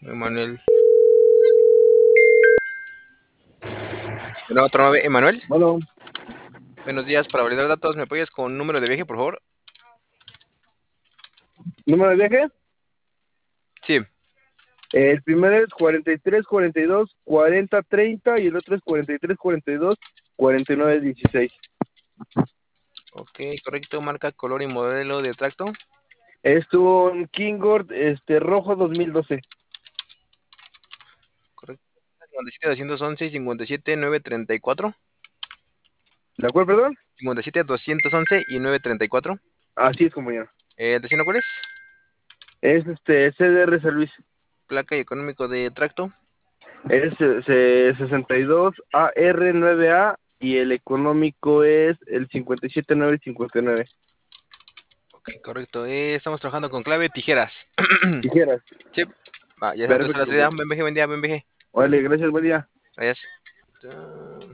Emanuel. Bueno, otro 9, Emanuel. Bueno, Buenos días, para validar datos, ¿me apoyas con número de viaje, por favor? número de viaje. Sí, El primero es 43 42 40 30 y el otro es 43 42 49 16. ok, correcto. Marca, color y modelo de tracto. Es un Kingord rojo 2012. Correcto. 57 211 y 57 934. ¿De acuerdo, perdón? 57 211 y 934. Así es, compañero. ¿El destino cuál es? Es CDR San Luis. Placa y económico de tracto. Es 62 AR9A y el económico es el 57959. Ok, correcto. Estamos trabajando con clave tijeras. Tijeras. Sí. Va, ya se autorizó la Perfecto, salida. compañero. Buen viaje, buen día, buen viaje. Vale, gracias, buen día. Gracias.